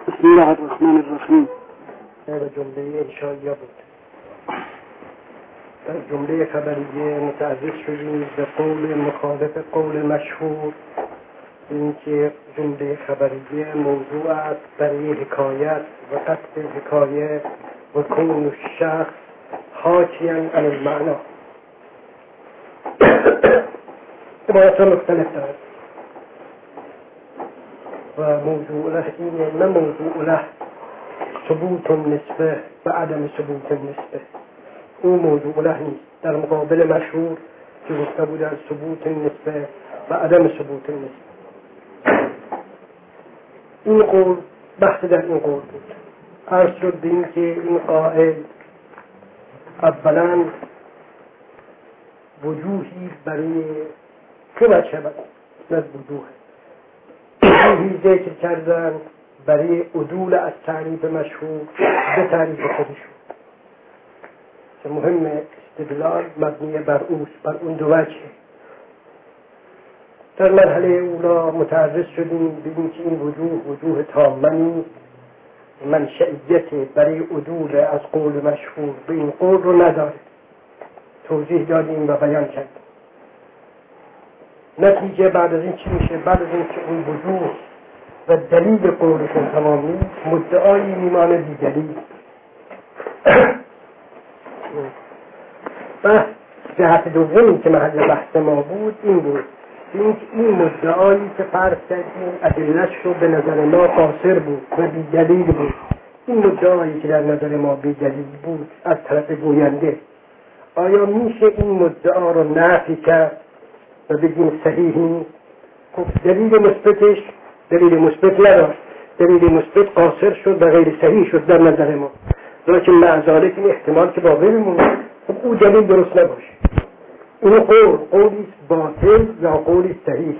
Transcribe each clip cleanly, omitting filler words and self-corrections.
بسم الله الرحمن الرحیم. به جمله انشائیه بود. در جمله خبریه متعرض شدیم به قول مخالف قول مشهور، اینکه جمله خبریه موضوع است برای حکایت و قصد حکایه و کون الشخص حاکیاً عن المعنا. عبارت مختلف دارد و موضوع له اینه، نه موضوع له ثبوت النسبه و عدم ثبوت النسبه. او موضوع له نیست، در مقابل مشهور که گفته بود از ثبوت النسبه و عدم ثبوت النسبه. این قول بحث در این قول بود. عرض شد به این که این قائل اولا وجوهی برای که وجه بود از وجوهی ذکر کردن برای عدول از تعریف مشهور به تعریف خودشون که مهم استدلال مبنی بر اوست، بر اون دو وجه. در مرحله اولا متعرض شدیم به این که این وجوه تامنی منشئیت برای عدول از قول مشهور به این قول رو نداره. توضیح دادیم و بیان کردیم. نتیجه بعد از این چی میشه؟ بعد از این که اون وجوه و دلیل قولشون تمام نیست، مدعایی میمانه بیدلیل. بحث جهت دومی که محل بحث ما بود این بود، این مدعایی که فرض کردیم ادله‌اش رو به نظر ما قاصر بود و بیدلیل بود، این مدعایی که در نظر ما بیدلیل بود از طرف گوینده، آیا میشه این مدعا رو نفی کرد و بگیم صحیح نیست؟ خب دلیل مثبتش دلیل مثبت نداشت، دلیل مثبت قاصر شد و غیر صحیح شد در نظر ما، لیکن مع ذلک این احتمال که باقی میمونه، خب او دلیل درست نباشه. این قولی باطل یا قولی صحیح.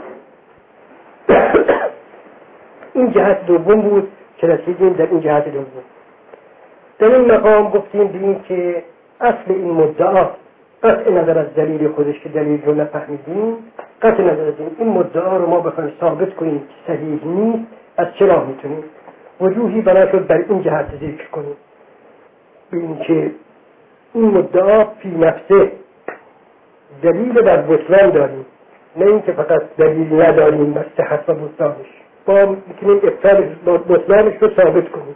این جهت دوم بود که رسیدیم در این جهت دوم. در این مقام گفتیم به این که اصل این مدعا قطع نظر از دلیل خودش که دلیل رو نفهمیدیم، قطع نظر از این مدعا رو ما بخوایم ثابت کنیم که صحیح نیست، از چرا میتونیم؟ وجوهی بنا شد بر این جهت ذکر کنیم به این که این مدعا فی نفسه دلیل بر بطلان داریم، نه اینکه فقط دلیل نداریم بر صحت و بطلانش، با میتونیم بطلانش رو ثابت کنیم.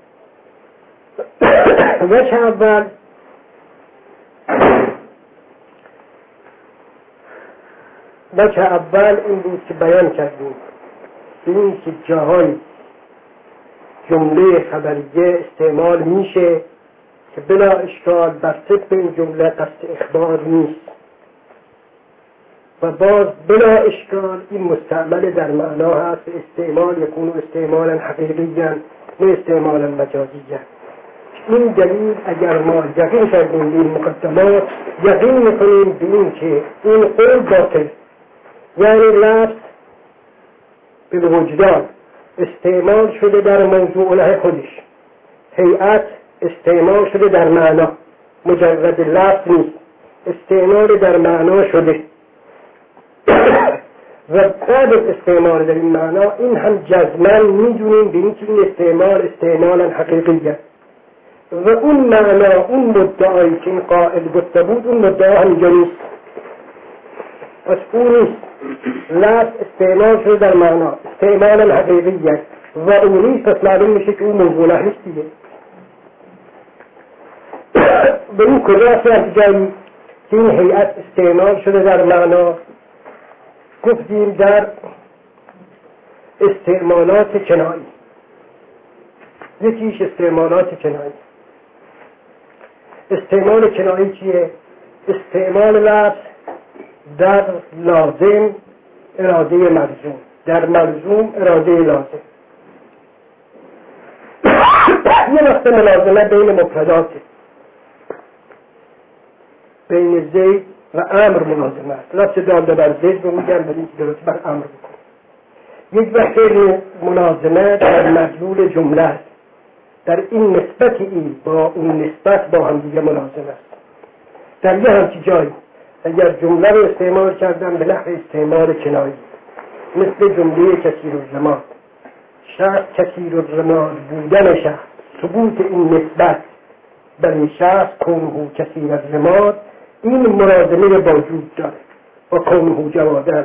وجه اول این بود که بیان کردیم این که جاهای جمله خبریه استعمال میشه که بلا اشکال بر صدق این جمله قصد اخبار نیست و باز بلا اشکال این مستعمل در معنا هست، استعمال یکون استعمالا حقیقیا نه استعمالا مجازیا. این دلیل اگر ما یقین کردیم این مقدمات، یقین میکنیم به این که این قول باطل، یعنی لفظ به وجدان استعمال شده در موضوع له خودش، هیئت استعمال شده در معنا، مجرد لفظ نیست، استعمال در معنا شده و بعد از استعمال در این معنا این هم جزماً میدونیم به این که این استعمالا حقیقیه و اون معنا، اون مدعایی که این قائل گفته بود، اون مدعا همینجا نیست، پس اون نیست. لفظ استعمال شده در معنا استعمالا حقیقیه و اون نیست، پس معلوم میشه که اون موضوع له نیست دیگه. به این کجا احتجاجی که این هیئت استعمال شده در معنا؟ گفتیم در استعمالات کنایی. یکیش استعمالات کنایی. استعمال کنایی چیه؟ استعمال لفظ در لازم اراده ملزوم، در ملزوم اراده لازم. یه وقت ملازمه بین مفردات، بین زید و امر ملازمه است. لفظ داده بر زید رو میگن ولی اینکه درست بر امر بکن. یک وقت ملازمه در مدلول جمله است، در این نسبت این با اون نسبت با هم دیگه ملازمه است. در یه همچی جایی اگر جمله رو استعمال کردن به نحو استعمال کنایی، مثل جمله کثیر الزمان شخص کثیر الرماد بودن شخص، ثبوت این نسبت بر این شخص کونه کثیر الرماد، این مرادمه با وجود داره و کونه جوادن.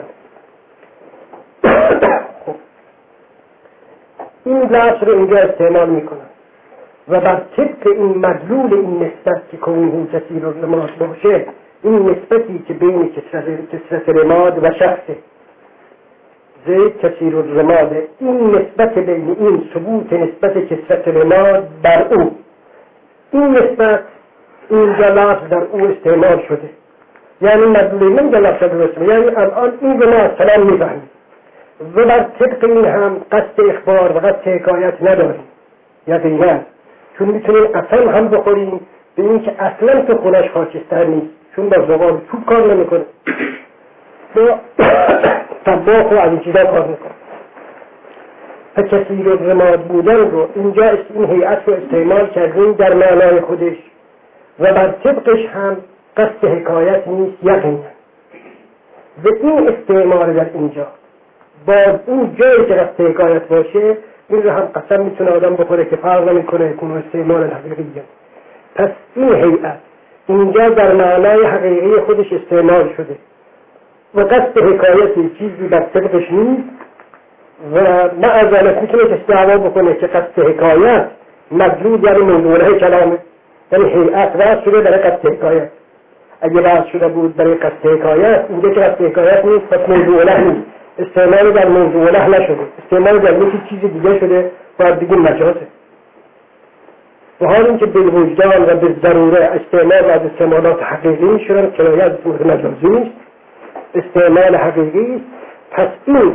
این لفظ رو اینجا استعمال میکنن و بر طبق این مدلول این نسبت که کونه کثیر الرماد باشه، این نسبتی که بین کثرت رماد و شخصه، زید کثیر الرماد، این نسبت بین این ثبوت نسبت کثرت رماد بر او، این نسبت اینجا لفظ در او استعمال شده، یعنی مدلول نمیگه لفظ درست، یعنی الان این رو ما اصلا میفهمیم و بر طبق این هم قصد اخبار و قصد حکایت نداریم یقینا، چون میتونیم اصلا هم بخوریم به این که اصلا تو خونش خاکستر نیست، چون با زبان توب کار نمیکنه، با طباخ و از این چیزا کار میکنه. و کثیر الرماد بودن رو اینجا این هیئت رو استعمال کردیم در معنای خودش و بر طبقش هم قصد حکایت نیست یقینا. و این استعمال در اینجا با اون جایی که قصد حکایت باشه، این رو هم قسم میتونه آدم بخوره که فرق نمیکنه کنه استعمال حقیقیه. پس این هیئت اینجا در معنای حقیقی خودش استعمال شده و قصد حکایت چیزی بر طبقش نیست و معذالت میتونه استعمال بکنه که قصد حکایت مدلول یعنی موضوعه کلامه، یعنی هیئت راست شده برای قصد حکایت. اگه راست شده بود برای قصد حکایت، اینجا که قصد حکایت نیست پس موضوعه نیست، استعمال در موضوعه نشده، استعمال در یکی چیز دیگه شده، باید بگیم مجازه. و حال این که بالوجدان و بالضروره استعمال از استعمالات حقیقی میشورن، کنایه از استعمال مجازی نیست، استعمال حقیقی است. پس این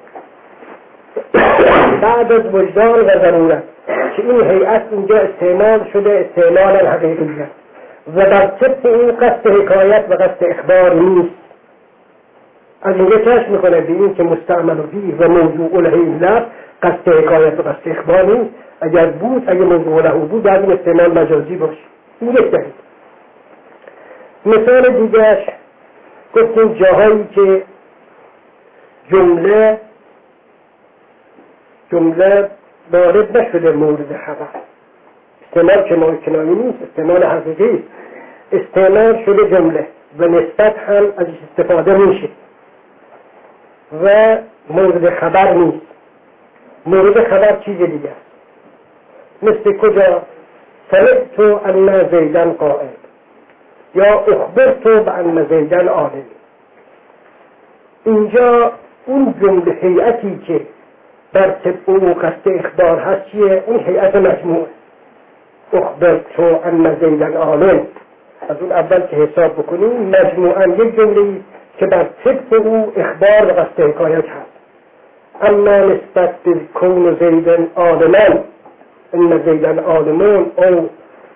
بعد از وجدان و ضرورت که این هیئت اینجا استعمال شده استعمال حقیقی است و در طبق این قصد حکایت و قصد اخبار نیست. از اینجا کشف میکنه به این که مستعمل فیه و موضوع له این لفظ قصد حکایت و قصد اخبار نیست. اگر بود، اگر موضوع له بود، در این استعمال مجازی باشه. این یک دلیل. مثال دیگرش گفتیم جاهایی که جمله وارد نشده مورد خبر، استعمال کنایه‌ای نیست، استعمال حقیقی، استعمال شده جمله و نسبت هم از استفاده میشه و مورد خبر نیست. مورد خبر چیز دیگه است، مثل کجا سمعت ان زیدن قائم یا اخبرت بان زیدن عالم. اینجا اون جمله هیئتی که بر طبق او قصد اخبار هست چیه؟ اون هیئت مجموعه. اخبرت ان زیدن عالم، از اون اول که حساب بکنیم مجموعا یک جمله که بر طبق او اخبار و قصد حکایت هست. اما نسبت به کون زیدن عالمان، ان زیدن عالمون او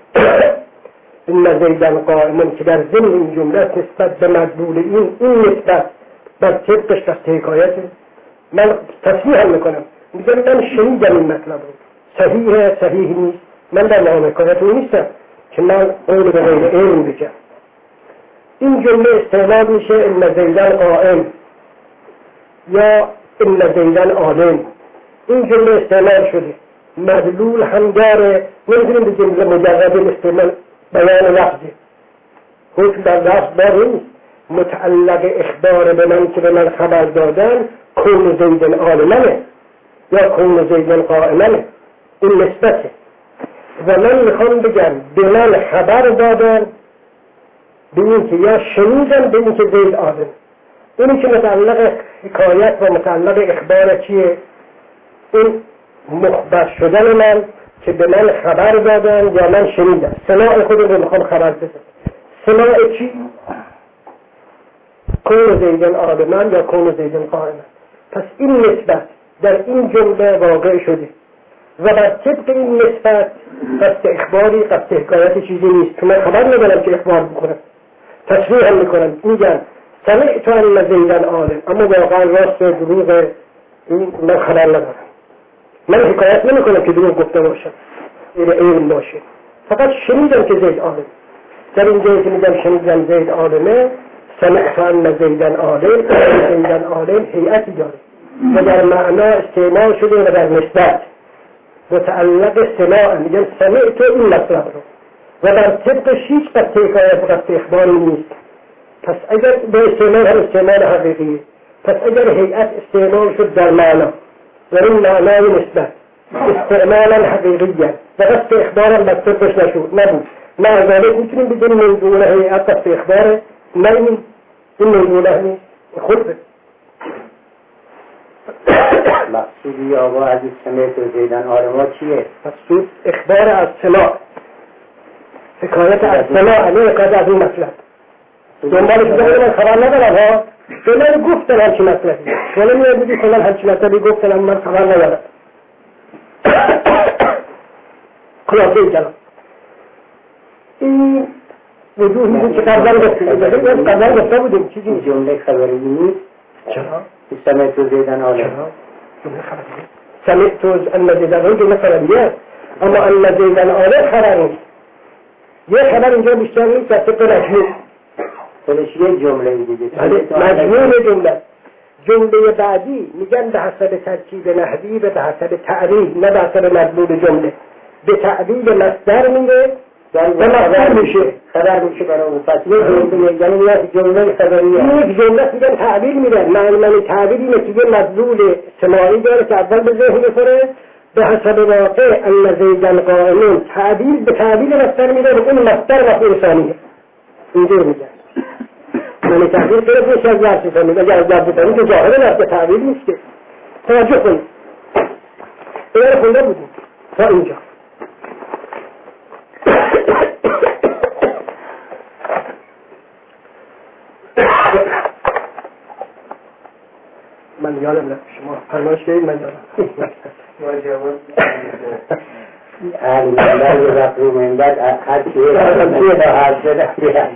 ان زیدن قائمون که در ضمن این جمله نسبت به مدلول این نسبت بر طبقش قصد حکایته. من تصحیح هم میکنم، میگم من شنیدم این مطلب رو، صحیحه صحیح نیست، من در مقام حکایت رو نیستم که من قول به غیر علم بگم. این جمله استعمال میشه ان زیدن قائم یا ان زیدن عالم. این جمله استعمال شده، مدلول هم داره، نمیتونیم به جمله مجرد استعمال بیان لفظه، حکم در لفظ داره نیست. متعلق اخبار به من که به من خبر دادن کون زیدن عالمانه یا کون زیدن قائمانه، این نسبته. و من میخوام بگم به من خبر دادن به این که یا شنیدم به این که زید عالم. اینی که متعلق حکایت و متعلق اخبار چیه؟ این مخبر شدن من که به من خبر دادن یا من شنیدم. سماع خود رو میخوام خبر بدم. سماع چی؟ کون زیدن عالمان یا کون زیدن قائمان. پس این نسبت در این جمله واقع شده و بر طبق این نسبت قصد اخباری قصد حکایت چیزی نیست که من خبر ندارم که اخبار بکنم، تصریح هم میکنم، میگن سمعت ان زیدن عالم، اما واقعا راست دروغ این من خبر ندارم. من حکایت نمیکنم که دروغ گفته باشم، این علم باشه، فقط شنیدم که زید عالم. در این جایی که میگم شنیدم زید عالمه، سمعت ان زیدن عالم، زیدن عالم هیئتی داره، و در معنا استعمال شده و در نسبت متعلق سماع، میگن سمعت این مطلب رو و در طبق هیچ قصد حکایت و قصد اخباری نیست. پس اگر به استعمال هم استعمال حقیقیه، پس اگر هیئت استعمال شد در معنا و این معنای نسبت استعمالا حقیقیه و قصد اخبارم بر طبقش نبود، نه از ذلك میتونیم بگیم موضوع هیئت قصد اخباره، نه این موضوع نیست خود مقصودی آقا از سمعت و زیدن آرما چیه؟ مقصود اخبار از سماع، حکایت از سماع، نه حکایت از این مطلب. دنبالش بگه من خبر ندارم ها، فلان گفتن همچی مطلبی، فلان میاد بگی فلان همچی مطلبی گفتن من خبر ندارم. خلاصه جناب این وجود میدون که قبلا گفته بودیم چیزی جمله خبری نیست. چرا؟ سمعت و زیدن آرما سمعت ان زیدن آرما جمله خبریه، اما ان زیدن آرما خبر نیست. یه خبر اینجا بیشتر نیست از طبق مجموع خودش یه جمله دیگه مجموع جمله بعدی میگن به حسب ترکیب نحوی و به حسب تعریب، نه به حسب مضمون جمله. به تعریب مصدر میره و مصدر میشه خبر میشه برای اون پس یه جمله، یعنی یک جمله خبریه، یک جمله میگن تعبیر میدن. معنی تعبیر اینه که یه مدلول سماعی داره که اول به ذهن بخوره به حسب واقع ان زیدن قائمون، تعبیر به تعبیر مصدر میده و اون مصدر مفعول ثانیه. اینجور میگن یعنی تعبیر خیلی میشه از ظرف ثانی، اگر از ظرف ثانی که ظاهر نفت تعبیر نیست که. توجه کنید اینا رو خونده بودیم تا اینجا. من یادم نه شما فرمایش کنید من یادم ما جواب اهل رفرو منبر هر چیه هر شده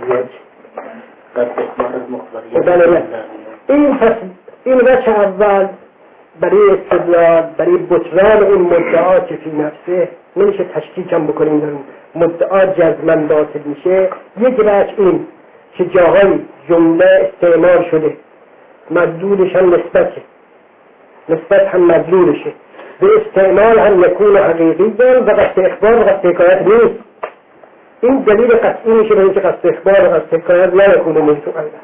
این وجه اول برای استدلال برای بطلان این مدعا که فی نفسه نمیشه تشکیک هم بکنیم در مدعا جزماً باطل میشه. یک وجه این که جاهای جمله استعمال شده مدلولش هم نسبت هم مدلولشه، به استعمال هم یکون حقیقی و قصد اخبار و قصد حکایت نیست. این دلیل قطعی میشه به اینکه قصد اخبار و قصد حکایت نه یکون موضوع الله.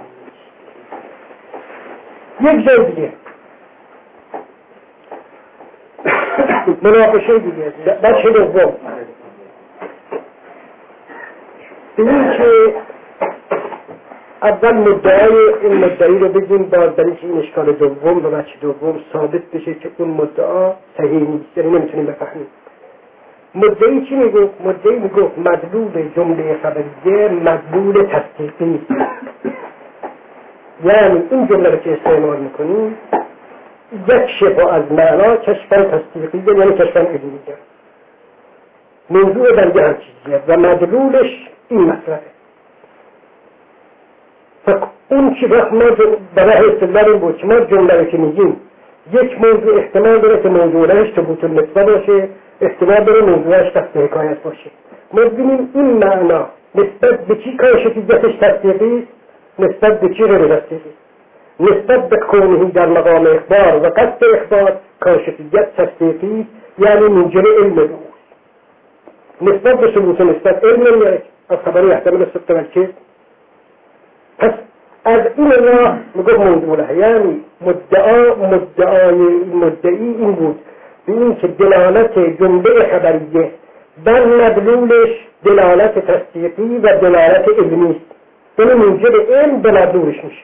یک جای دیگه مناقشه دیگه بچه دوم این که اول این مدعی رو بگیم باز برای که این اشکال دوم و بچه دوم ثابت بشه که اون مدعا صحیح نیست، یعنی نمیتونیم بفهمیم. مدعی چی میگفت؟ مدعی میگفت مدلول جمله خبریه مدلول تصدیقی، یعنی این جمله رو که استعمال میکنیم یک شبه از معنا کشفن تصدیقی یعنی کشفن علمی. موضوع بنده هر چیزیه و مدلولش این مطلبه. اون چی وقت ما برای استدلال این بود که ما جمله رو که میگیم یک موضوع احتمال داره که موضوعش ثبوت النسبه باشه، احتمال داره موضوعش قصد حکایت باشه. ما ببینیم این معنا نسبت به چی کاشفیتش تصدیقی، نسبت به چی غیر تصدیقی. نسبت به کونهی در مقام اخبار و قصد اخبار کاشفیت تصدیقی یعنی موجب علم بود. نسبت به ثبوت نسبت علم یعنی از خبری احتمال صدق والکذب. پس از این راه میگفت موضوعه، یعنی مدعی این بود به این که دلالت جمله خبریه بر مدلولش دلالت تصدیقی و دلالت علمی است، یعنی موجب علم به مدلولش میشه.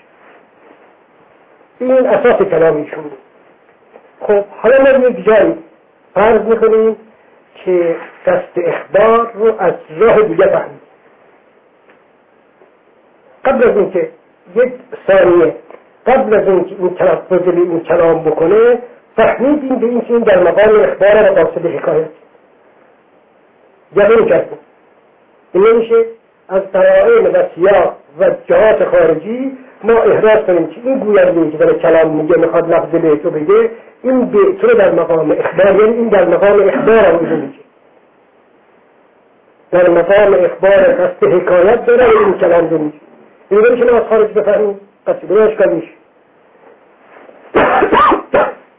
این اساس کلامیشون. خب حالا ما یک جایی فرض میکنیم که قصد اخبار رو از راه دیگه فهمید. قبل از اینکه یک ثانیه قبل از اینکه این تلفظ این کلام بکنه فهمیدیم به اینکه این در مقام اخبار و قاصد حکایت یقین کردیم. این نمیشه از قرائن و سیاق و جهات خارجی ما احراز کنیم که این گوینده که داره کلام میگه میخواد لفظ بیتو بگه این بیتو در مقام اخبار، یعنی این در مقام اخبار هم میگه در مقام اخبار قصد حکایت داره و این کلام میگه. این نمیشه ما از خارج بفهمیم قصد اشکال میشه.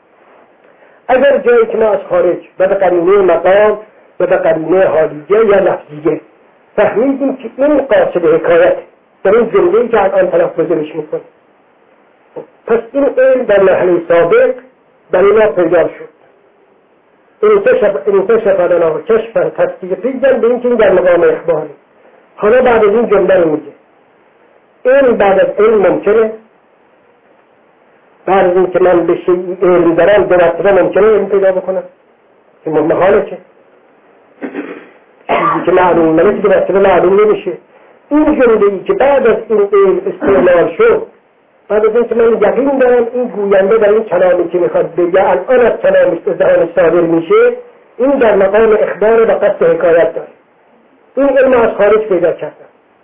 اگر جایی که ما از خارج و به قرینه مقام و به قرینه حالیه یا لفظیه فهمیدیم که این قاصد حکایت در این جمله‌ای که الان تلفظش میکنه، پس این علم در مرحله سابق برای ما پیدا شد. انکشف لنا کشفا تصدیقیاً به اینکه این در مقام اخباره. حالا بعد از این جمله رو میگه این بعد از علم ممکنه، بعد از این که من به شیء علم دارم دو مرتبه ممکنه علم پیدا بکنم که محاله، که چیزی که معلوم منه که دو مرتبه معلوم نمیشه. این جمله‌ای که بعد از این علم استعمال شد، بعد از این که من یقین دارم این گوینده در این کلامی که میخواد بگه الان از کلامش به ذهن صادر میشه، این در مقام اخبار و قصد حکایت داره. این علم از خارج پیدا کردم.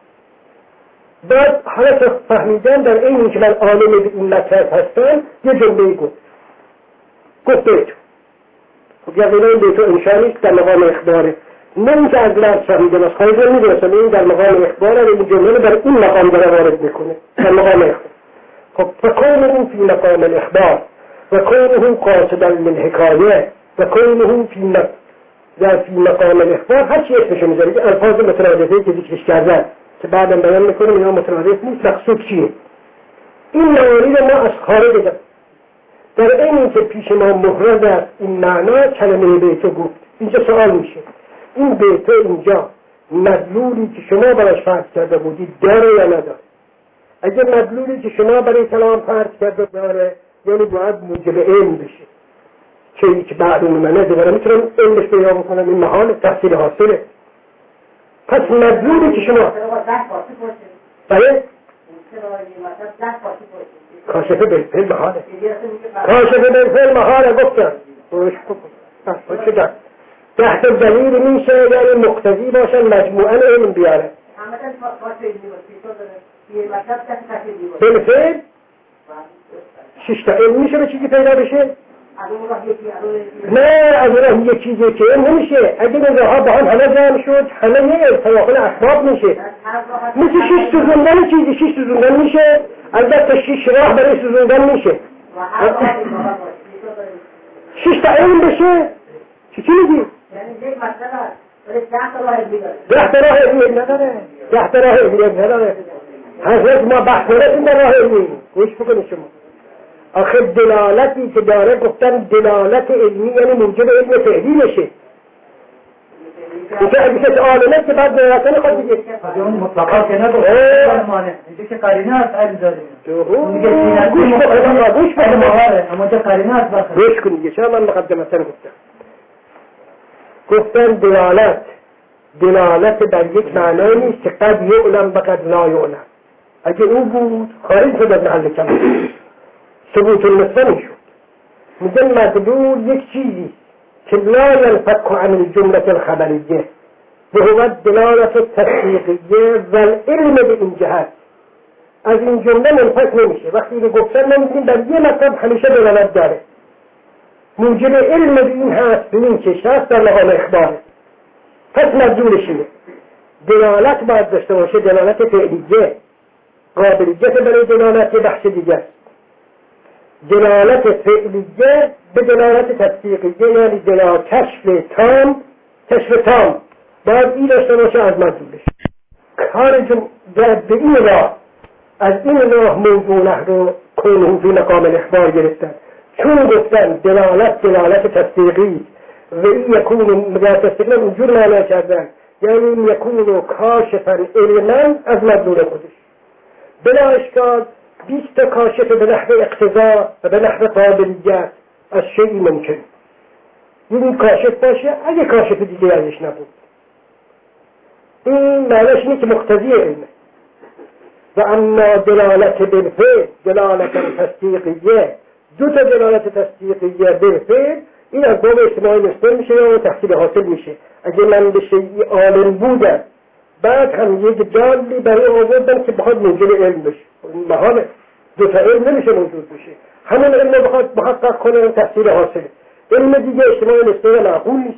بعد حالا که فهمیدم در این که من عالم به این مطلب هستم، یه جمله گفت بیتو. خب یقینا این بیتو انشاء نیست، در مقام اخباره. نه اینکه از لفظ فهمیدم از خارج نمیدونستم، این در مقام اخباره و این جمله در این مقام داره وارد میکنه، در مقام اخبار. خب فکونه فی مقام الاخبار و کونه قاصدا للحکایه و کونه فی مقام الاخبار، هر چی اسمشو میذاره که الفاظ مترادفه که ذکرش کردن که بعدم بیان میکنم اینا مترادف نیست، مقصود چیه؟ این معانی رو ما از خارج داریم. در این که پیش ما محرز است این معنا کلمه بیتو گفت. اینجا سوال میشه این بیتو اینجا مدلولی که شما براش فرض کرده بودید داره یا نداره؟ اگر مدلولی که شما برای کلام فرض کرده داره، یعنی باید موجب علم بشه چیزی که معلوم منه دوباره میتونم علمش پیدا بکنم، این محال تحصیل حاصله. پس مدلولی که شما باید کاشفه بالفعل محاله، کاشفه بالفعل محاله گفتم چه در تحت دلیل میشه یعنی مقتضی باشن مجموعا علم بیاره بالفعل. ششتا علم میشه به چیزی پیدا بشه؟ نه از راه یک چیزی که علم نمیشه. اگه این راه با هم همه جمع شد همه یه تواخل اسباب میشه، مثل شش سوزوندن چیزی، شش سوزوندن میشه، البته شش راه برای سوزوندن میشه. ششتا علم بشه چی میگی؟ یعنی یک مسئله است 10 راه علمی نداره، 10 راه علمی نداره. حضرت ما بحث نرسیم در راه علمی. گوش بکنید شما، آخه دلالتی که داره گفتن دلالت علمی یعنی موجب علم فعلی میشه. اینکه اگه کسی عالمه که بعد دلالتن خود دیگه اون مطلقا که نگو اینجا که قرینه هست علم داریم. گوش بکنید اما جا قرینه هست. گوش کنید چرا من مقدمتن گفتن دلالت بر یک معنی نیست که قد یعلم و قد لا یعلم. اگه او بود خارج شد از محل کلام، ثبوت النسبه میشد. میگن مدلول یک چیزی که لا ينفك عن الجمله الخبریه و هو دلالت تصدیقیه و العلم به این جهت از این جمله منفک نمیشه. وقتی که گفتن نمیدونیم در یه مطلب همیشه دلالت داره، موجب علم به این هست، به این که شخص در مقام اخباره. پس مدلولش اینه دلالت باید داشته باشه، دلالت فعلیه، قابلیت برای دلالت بحث دیگه است. دلالت فعلیه به دلالت تصدیقیه یعنی دلالت کشف تام باید این داشته باشه از مدلولش. کار به این راه از این راه موضوع رو کنون فی مقام الاخبار گرفتن، چون گفتن دلالت تصدیقی و این یکون تصدیقی اونجور معنی کردن یعنی یکون کاشفا علما از مدلول خودش. بلا اشکال 20 کاشف به نحو اقتضا و به نحو قابلیت از شیئی ممکن این کاشف باشه، اگه کاشف دیگه ازش نبود. این معنیش اینه که مقتضی علمه. و اما دلالت بالفعل دلالت تصدیقیه، دو تا دلالت تصدیقیه بالفعل، این از باب اجتماعی نسبت میشه یا تحصیل حاصل میشه. اگه من به شیئی عالم بودم بعد هم یک دالی برای آوردم که بخواد موجب علم بشه، محاله دو تا علم نمیشه موجود بشه. همون علم بخواد محقق کنه تحصیل حاصله، علم دیگه اجتماعی نسبت معقول نیست.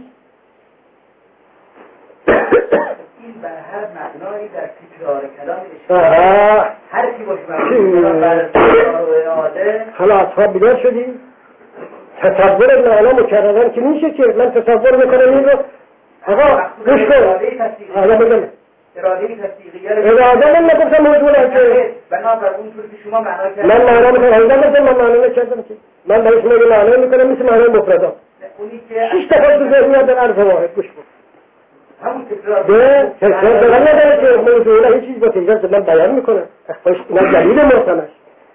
این بر هر معنایی در تکرار کلام هر کی باشه برای حالا اصحاب بیدار شدی؟ تصور معنا مکررن که میشه که من تصور میکنم این رو آقا گوش کن حالا بگم اراده تصدیقیه اراده من نگفتم موضوع که بنابر اون طور که شما معنا کردید من معنا میکنم من معنا نکردم که من برای شما یه معنا میکنم مثل معنای مفردا اونی که 6 دفعه تو ذهنیت در عرض واحد گوش کن همون تکرار تکرار دارم نداره که موضوع هیچ چیز با تکرار من بیان میکنم اینا دلیل محکمش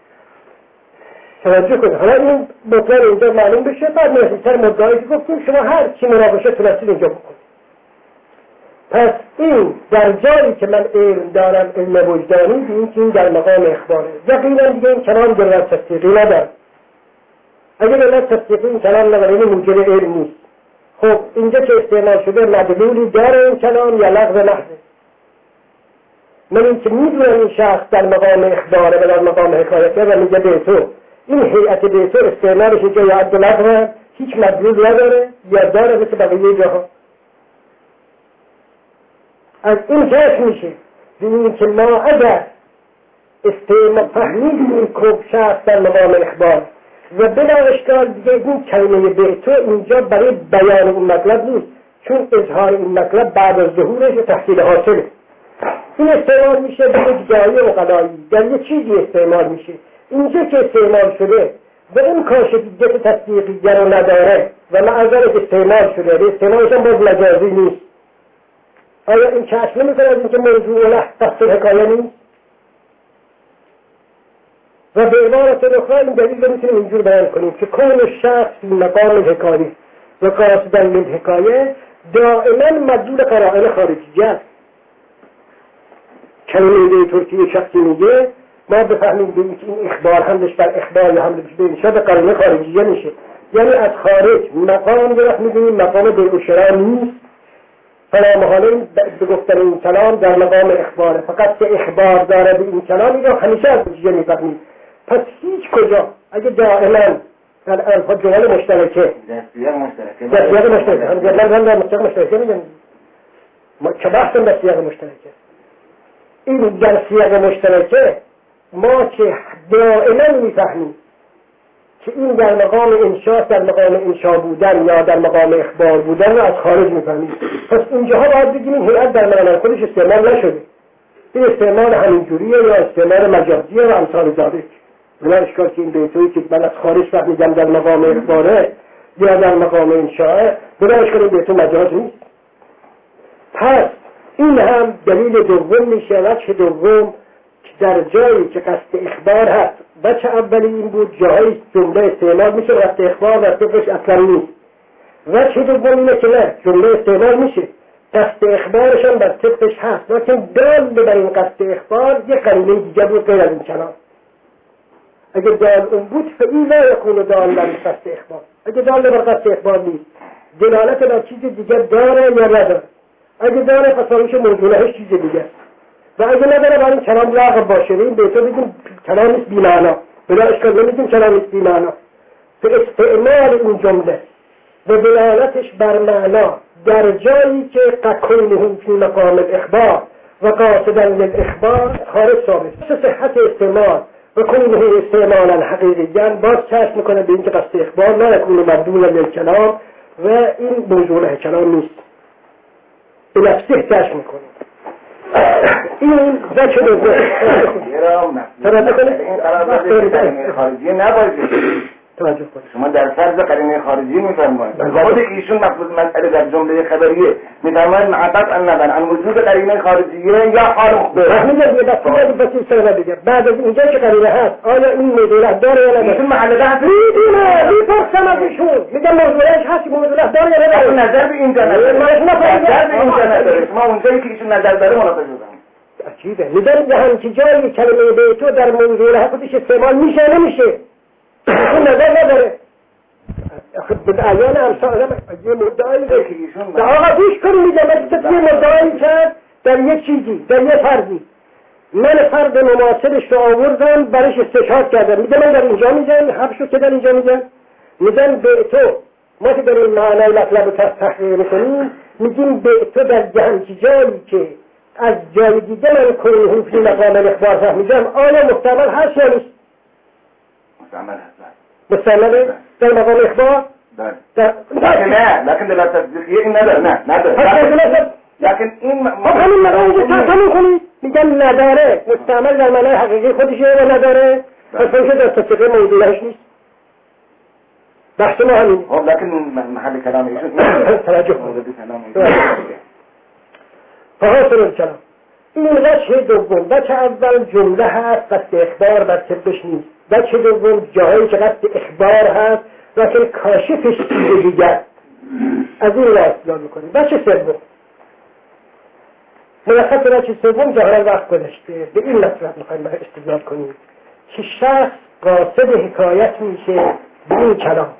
توجه کنید. حالا این مطلب اینجا معلوم بشه بعد نزدیکتر مدعایی که گفتیم شما هر چی مناقشه تونستید اینجا بکنید. پس این در جایی که من علم دارم علم وجدانی بین که این در مقام اخباره یقینا دیگه این کلام دلالت تصدیقی نداره. اگر دلالت تصدیقی این کلام نداره این موجب علم نیست. خب اینجا که استعمال شده مدلولی داره این کلام یا لغو محضه. من این که میدونم این شخص در مقام اخباره و در مقام حکایته و میگه به تو این هیئت به تو استعمالش اینجا یا عد لغو هیچ مدلول نداره یا داره مثل بقیه جاها. از این کش میشه ببینیم که ما اگر استعمال فهمیدیم که شخص در مقام اخبار و بلا اشکال دیگه این کلمه به تو اینجا برای بیان این مطلب نیست چون اظهار این مطلب بعد از ظهورش و تحصیل حاصله. این استعمال میشه به یک جایی مقدایی در یک چیزی استعمال میشه. اینجا که استعمال شده به اون کاشفیت تصدیقی رو نداره و معذرت استعمال شده به استعمالش هم باز مجازی نیست. آیا این کشف نمی‌کنه از اینکه موضوع له فصل حکایه نیست؟ و به عبارت اخرى این دلیل رو میتونیم اینجور بیان کنیم که کون شخص فی مقام الحکایه و قاصدا للحکایه دائما مدلول قرائن خارجیه است. کلمه به ترکیه شخصی میگه ما بفهمیم به این اخبار حملش بر اخبار یا حملش به انشاء به قرائن خارجیه میشه. یعنی از خارج مقام رو می‌بینیم مقام بیع و شراء نیست. فلا محاله به گفتن این کلام در مقام اخباره فقط که اخبار داره به این کلامی رو همیشه از بجیه میفهمیم. پس هیچ کجا اگه دائما در الفا جمل مشترکه دستیاق مشترکه هم در مشترک مشترکه میگن که بحثم دستیاق مشترکه این در سیاق مشترکه ما که دائما میفهمیم که این در مقام انشاء در مقام انشاء بودن یا در مقام اخبار بودن رو از خارج میفهمیم. پس اینجاها باید بگیم این هیئت در مقام خودش استعمال نشده. این استعمال همینجوریه یا استعمال مجازیه و امثال ذالک. بلا اشکال که این بیتویی که من از خارج فهمیدم در مقام اخباره یا در مقام انشاء بلا اشکال این بیتو مجاز نیست. پس این هم دلیل دوم میشه. وجه دوم در جایی که قصد اخبار هست وجه اولی این بود جایی جمله استعمال میشه قصد اخبار و طبقش اصلا نیست. وجه دوم اینه که نه جمله استعمال میشه قصد اخبارش هم بر طبقش هست لیکن دال بر این قصد اخبار یک قرینه دیگه بود غیر از این کلام. اگر دال اون بود فعی لا یکون دال بر قصد اخبار. اگر دال بر قصد اخبار نیست دلالت بر چیز دیگه داره یا نداره. اگر داره پس موضوعش چیز دیگه و اگه نداره برای این کلام لغو باشه این بهتر بگیم کلام نیست بی‌معنا. بلا اشکال نمیگیم کلام نیست بی‌معنا. به استعمال این جمله و دلالتش بر معنا در جایی که قکونه فی مقام الاخبار و قاصدا للاخبار خارج ثابت. صحت استعمال و کنه استعمالا حقیقیاً باز کشف میکنه به اینکه قصد اخبار نه یکون مبدولا للکلام و این موضوع کلام نیست. به نفسه کشف میکنه. این وجه دوم توجه کنید این قرارداد خارجی نباشه. توجه کنید شما در فرض قرینه خارجی میفرمایید خود ایشون مفروض مسئله در جمله خبریه میفرماید معقد ان نبن عن وجود قرینه خارجیه یا حال مخبر میگه بس سر دیگه بعد از اینجا که قرینه هست آیا این موضوع داره یا نداره؟ ایشون محل بحث میدونه میپرسم از ایشون میگم موضوعش هست موضوع داره یا نداره؟ نظر به اینجا نداره. نظر به اینجا نداره. ما اونجایی که ایشون نظر داره مناقشه بودیم. عجیبه. میگم همچی جایی کلمه به تو در موضوع خودش استعمال میشه نمیشه؟ ایشون نظر نداره. به عیان امثال یه مدعایی که ایشون در آقا گوش کنی میگم یه مدعایی کرد در یه چیزی در یه فرضی من فرد مماثلش رو آوردم برایش استشهاد کردم میگم من در اینجا میگم حبشو که در اینجا میگم میگم به تو ما که در این معنای مطلب رو تحقیق میکنیم میگیم به تو در همچی جایی که از جای دیگه من کنیم فی مقام الاخبار فهمیدم آیا محتمل هست یا نیست؟ محتمل هست. مستعمله در مقام اخبار لكن دلالت تصدیقیه این نداره لكن این همین مقام تمام کنید میگن نداره مستعمل در معنای حقیقی خودشه و نداره پس فنشه در تصدیقه موضوعش نیست بحث ما همین لكن محل كلام ایشون توجه فحاصل الكلام این وجه دوم وجه اول جمله هست قصد اخبار بر طبقش نیست وجه دوم جایی که قصد اخبار هست لیکن کاشفش چیز دیگر از این را استدلال میکنیم وجه سوم ملخص وجه سوم ظاهرا وقت گذشته به این مطلب میخوایم استدلال کنیم که شخص قاصد حکایت میشه به این کلام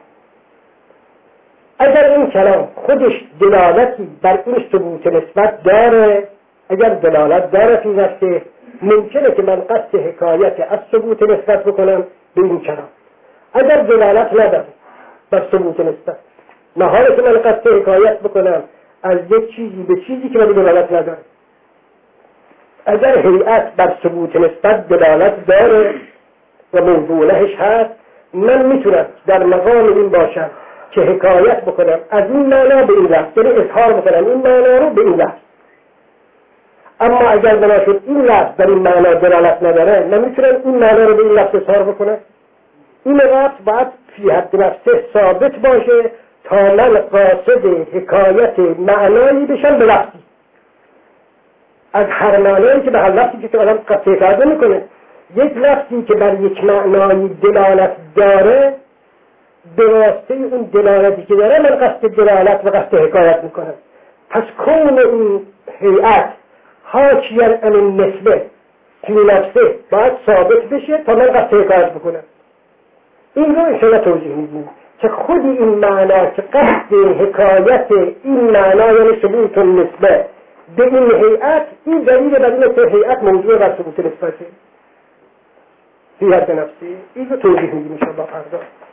اگر این کلام خودش دلالتی بر این ثبوت نسبت داره اگر دلالت داره فی نفسه ممکنه که من قصد حکایت از ثبوت نسبت بکنم به این کلام اگر دلالت نداره بر ثبوت نسبت نهاره که من قصد حکایت بکنم از یک چیزی به چیزی که من دلالت نداره اگر هیئت بر ثبوت نسبت دلالت داره و موضوعش هست من میتونم در مقام این باشم که حکایت بکنم از این معنا به این لفظ یعنی اظهار بکنم این معنا رو به این لفظ اما اگر بنا شد این لفظ در این معنا دلالت نداره من میتونم این معنا رو به این لفظ اظهار بکنم این لفظ باید فی حد نفسه ثابت باشه تا من قاصد حکایت معنایی بشم به لفظی از هر معنایی که به هر لفظی که آدم قصد حکایت میکنه یک لفظی که بر یک معنایی دلالت داره به واسطه اون دلالتی که داره من قصد دلالت و قصد حکایت میکنم پس کون این هیئت حاکیاً عن النسبه فی نفسه باید ثابت بشه تا من قصد حکایت بکنم این رو انشاءالله توضیح میدیم که خود این معنا که قصد حکایت این معنا یعنی ثبوت النسبه به این هیئت این دلیل بر اینه که هیئت موضوع بر ثبوت نسبته فی حد نفسه این رو توضیح میدیم انشاءالله فردا